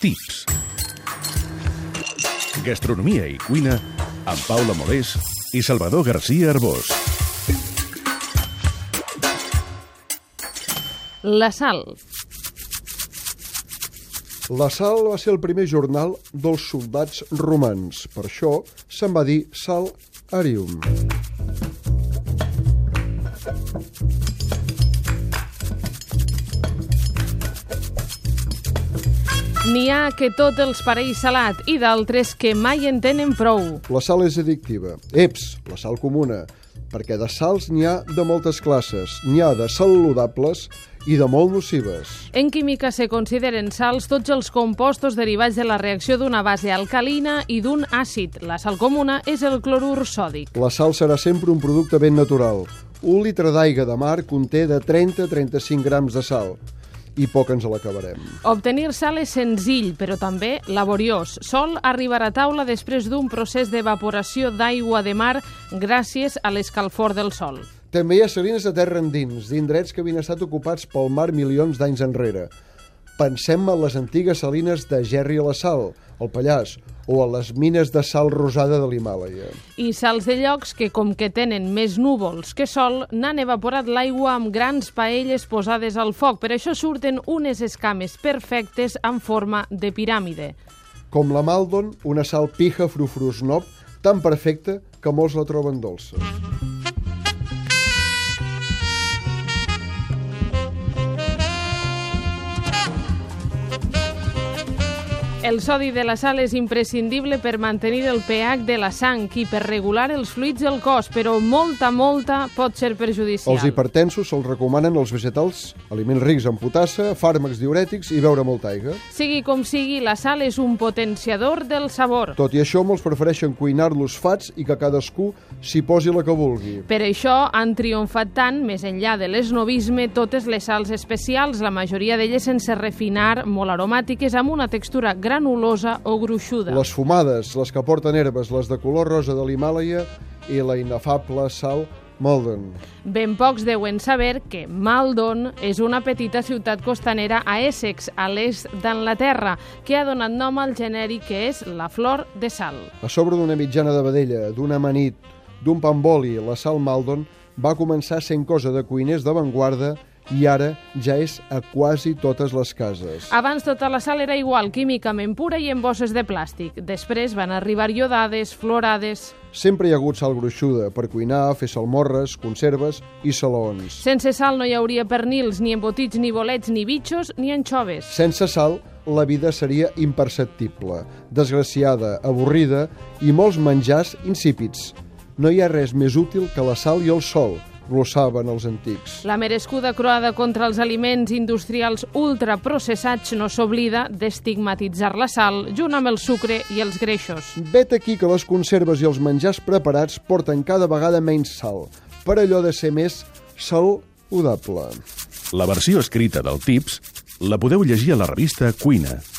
Tips. Gastronomia i cuina amb Paula Molés i Salvador García Arbós. La sal. La sal va ser el primer jornal dels soldats romans. Per això se'n va dir Sal Arium. N'hi ha que tot els pareix salat i d'altres que mai en tenen prou. La sal és addictiva. Eps, la sal comuna, perquè de sals n'hi ha de moltes classes. N'hi ha de saludables i de molt nocives. En química se consideren sals tots els compostos derivats de la reacció d'una base alcalina i d'un àcid. La sal comuna és el clorur sòdic. La sal serà sempre un producte ben natural. 1 litre d'aigua de mar conté de 30 a 35 grams de sal. I poc ens l'acabarem. Obtenir sal és senzill, però també laboriós. Sol arribar a taula després d'un procés d'evaporació d'aigua de mar gràcies a l'escalfor del sol. També hi ha salines de terra endins, d'indrets que havien estat ocupats pel mar milions d'anys enrere. Pensem en les antigues salines de Gerri a la Sal, al Pallars, o a les mines de sal rosada de l'Himàlaia. I sals de llocs que, com que tenen més núvols que sol, n'han evaporat l'aigua amb grans paelles posades al foc. Per això surten unes escames perfectes en forma de piràmide. Com la Maldon, una sal pija frufrusnob, tan perfecta que molts la troben dolça. El sodi de la sal és imprescindible per mantenir el pH de la sang i per regular els fluids del cos, però molta pot ser perjudicial. Els hipertensos se'ls recomanen els vegetals, aliments rics en potassa, fàrmacs diürètics i beure molta aigua. Sigui com sigui, la sal és un potenciador del sabor. Tot i això, molts prefereixen cuinar-los fats i que cadascú s'hi posi la que vulgui. Per això han triomfat tant, més enllà de l'esnovisme, totes les sals especials, la majoria d'elles sense refinar, molt aromàtiques, amb una textura granulosa o gruixuda. Les fumades, les que porten herbes, les de color rosa de l'Himàlaia i la inefable sal Maldon. Ben pocs deuen saber que Maldon és una petita ciutat costanera a Essex, a l'est d'Anglaterra, que ha donat nom al genèric que és la flor de sal. A sobre d'una mitjana de vedella, d'un amanit, d'un pa amb oli, la sal Maldon va començar sent cosa de cuiners d'avantguarda i ara ja és a quasi totes les cases. Abans tota la sal era igual, químicament pura i en bosses de plàstic. Després van arribar iodades, florades. Sempre hi ha hagut sal gruixuda per cuinar, fer salmorres, conserves i salaons. Sense sal no hi hauria pernils, ni embotits, ni bolets, ni bitxos, ni anxoves. Sense sal, la vida seria imperceptible, desgraciada, avorrida i molts menjars insípids. No hi ha res més útil que la sal i el sol, glossaven els antics. La merescuda croada contra els aliments industrials ultraprocessats no s'oblida d'estigmatitzar la sal junt amb el sucre i els greixos. Vet aquí que les conserves i els menjars preparats porten cada vegada menys sal, per allò de ser més saludable. La versió escrita del Tips la podeu llegir a la revista Cuina,